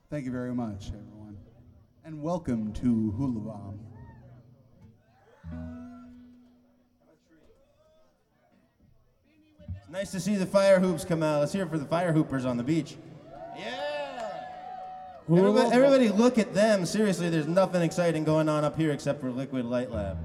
Thank you very much, everyone. And welcome to Hula Bomb. It's nice to see the fire hoops come out. Let's hear it for the fire hoopers on the beach. Yeah! Everybody look at them. Seriously, there's nothing exciting going on up here except for Liquid Light Lab.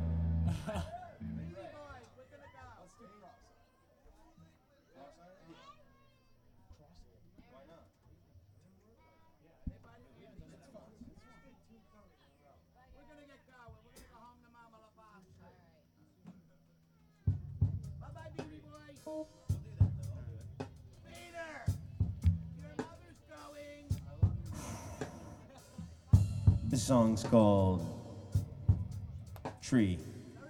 This song's called Tree.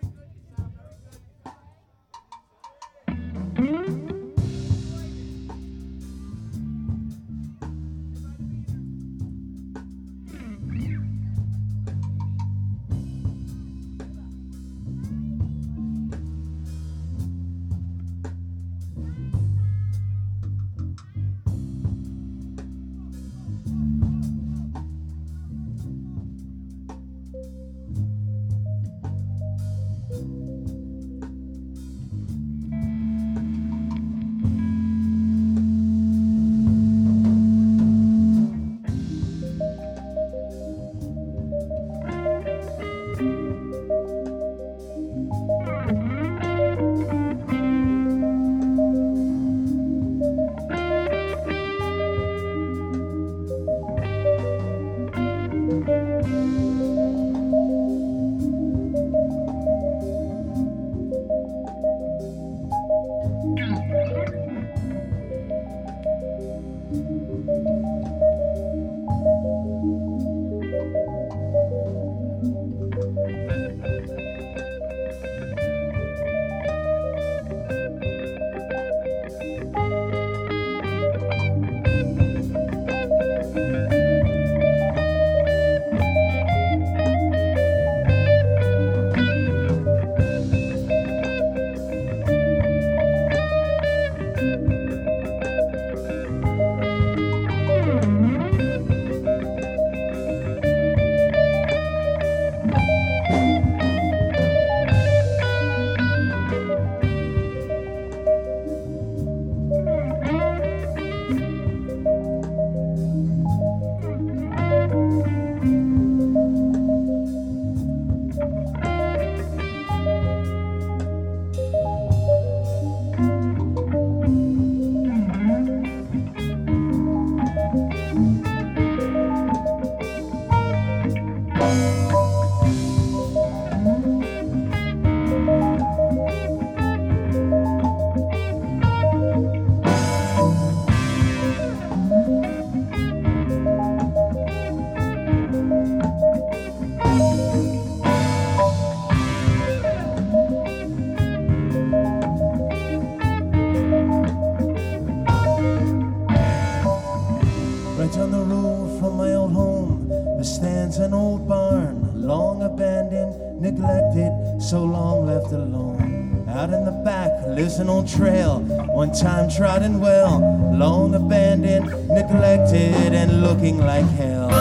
Right down the road from my old home, there stands an old barn, long abandoned, neglected, so long left alone. Out in the back lives an old trail, one time trodden well, long abandoned, neglected, and looking like hell.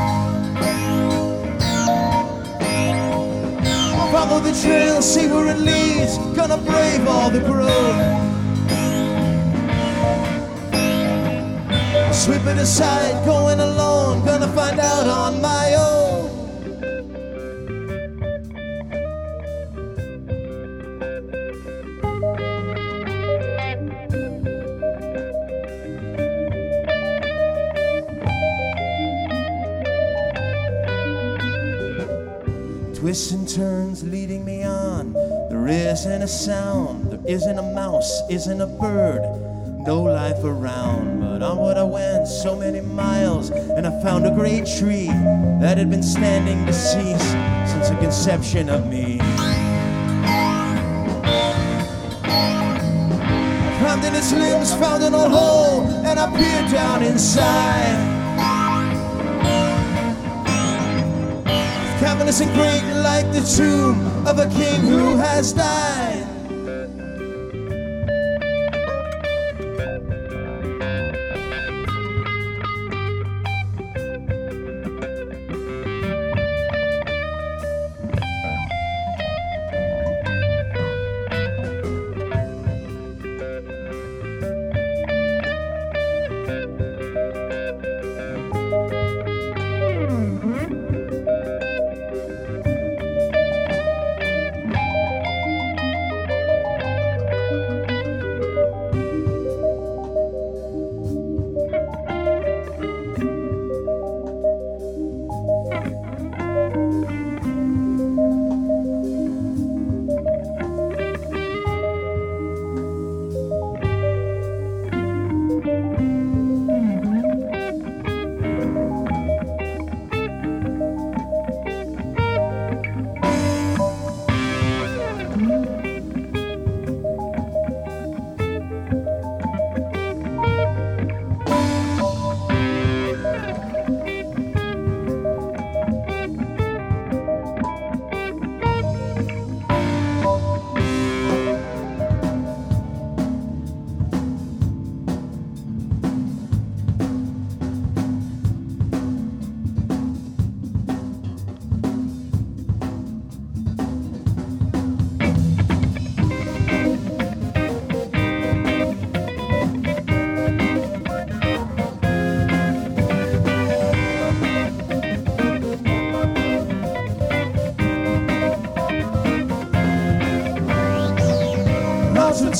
Follow the trail, see where it leads, gonna brave all the growth. Sweep it aside, going alone, gonna find out on my own. Twists and turns leading me on. There isn't a sound, there isn't a mouse, isn't a bird, no life around. But onward I went so many miles, and I found a great tree that had been standing deceased since the conception of me. I climbed in its limbs, found an old hole, and I peered down inside. Cavernous and great like the tomb of a king who has died.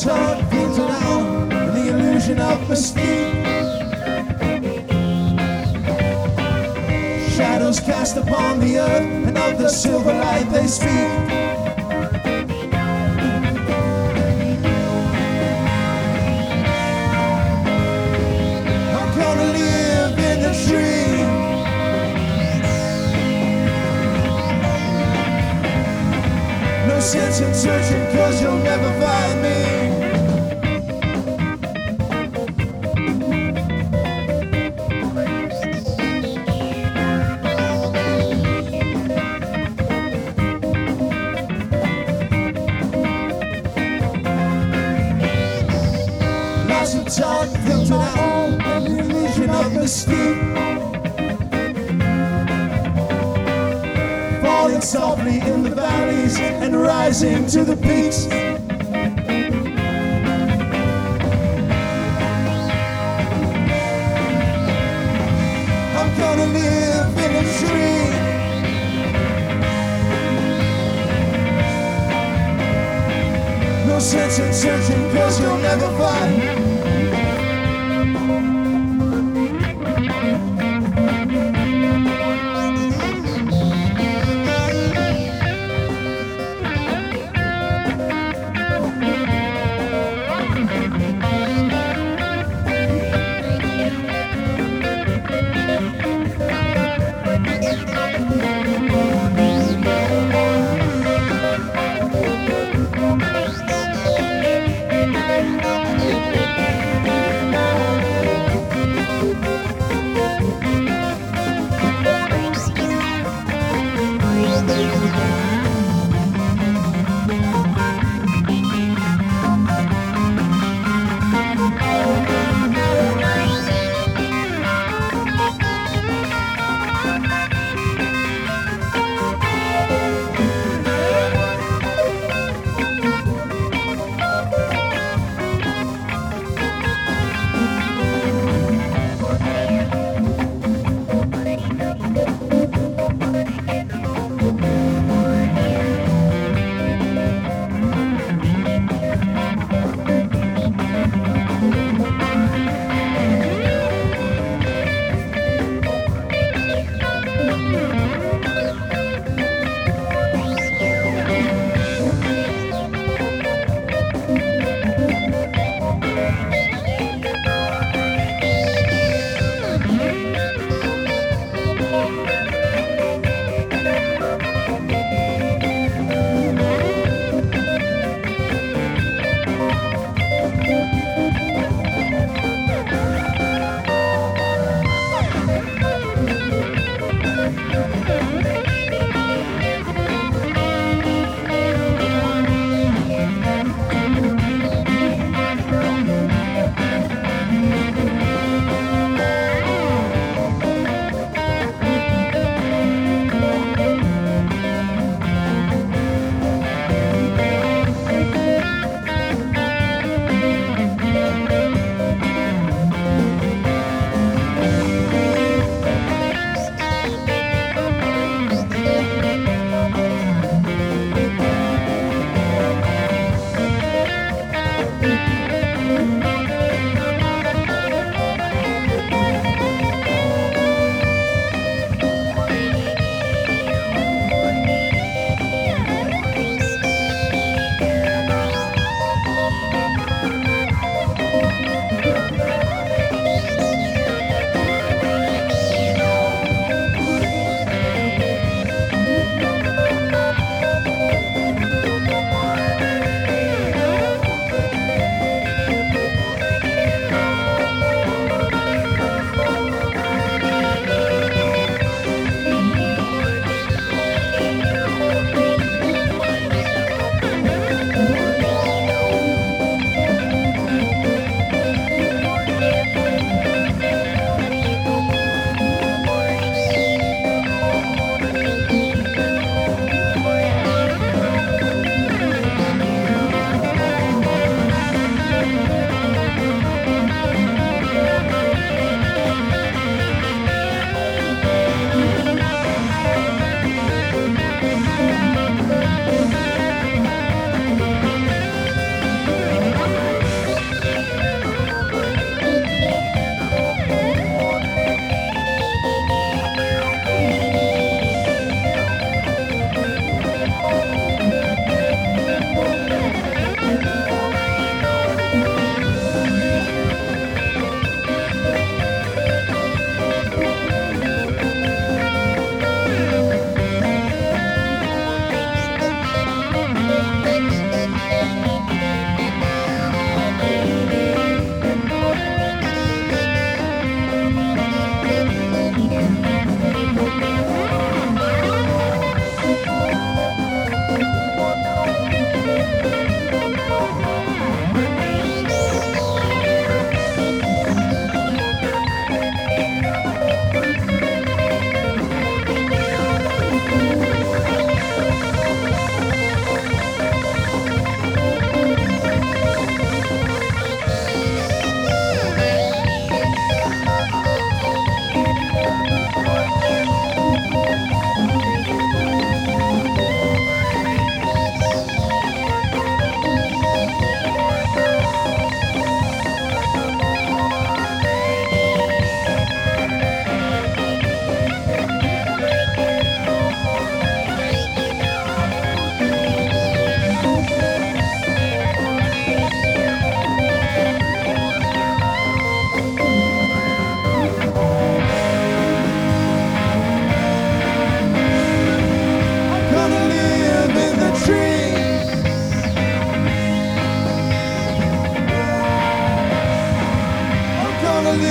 talk filtered out in the illusion of mystique. Shadows cast upon the earth, and of the silver light they speak. I'm gonna live in the dream. No sense in searching, 'cause you'll never find me. Talk filtered out in the illusion of mystique. Falling softly in the valleys and rising to the peaks. I'm gonna live in a dream. No sense in searching, 'cause you'll never find.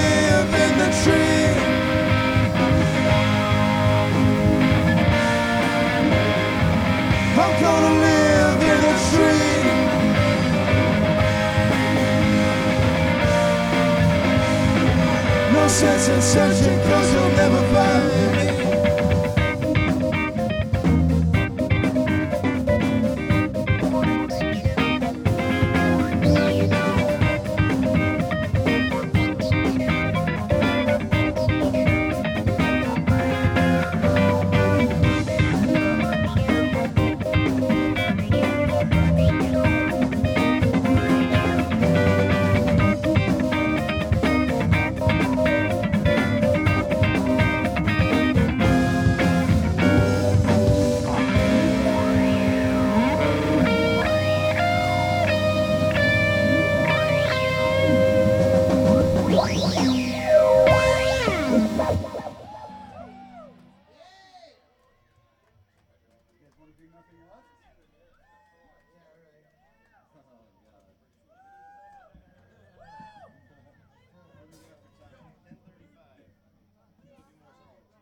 live in the tree. I'm gonna live in a tree. No sense in searching, 'cause you'll never find me. Want to do nothing else?